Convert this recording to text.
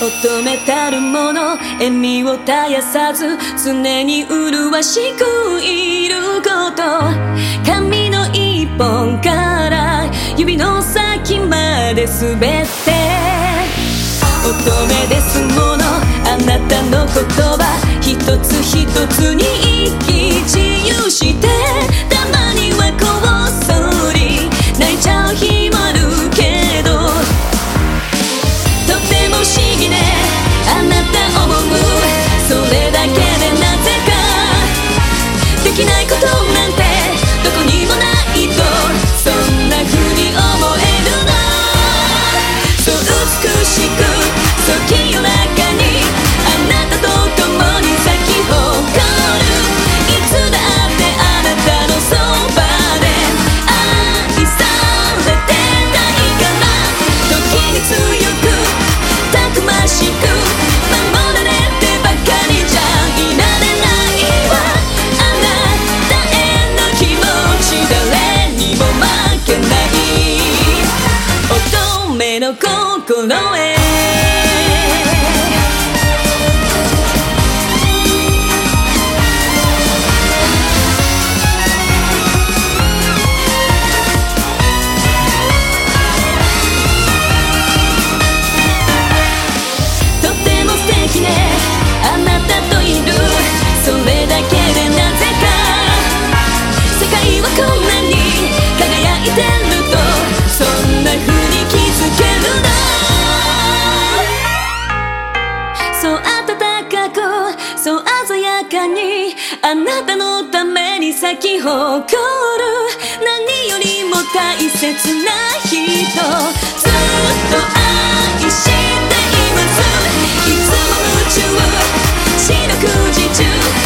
求めたるもの笑みを絶やさず常に麗しくいること髪の一本から指の先まで全て乙女ですものあなたの言葉一つ一つに生き自由してたまにはこっそり泣いちゃう日もあるけどとても不思議ねあなた思うそれだけでなぜかできないことなんてどこにもないとそんな風に思えるのそう美しくそう清らかにあなたと共に咲き誇るいつだってあなたのそばで愛されてたいから時に強くたくましく守られてばかりじゃいられないわあなたへの気持ち誰にも負けない乙女の心へあなたといるそれだけでなぜか世界はこんなに輝いてるとそんな風に気づけるのそう温かくそう鮮やかにあなたのために咲き誇る何よりも大切な人ずっと愛していますいつも夢中四六時中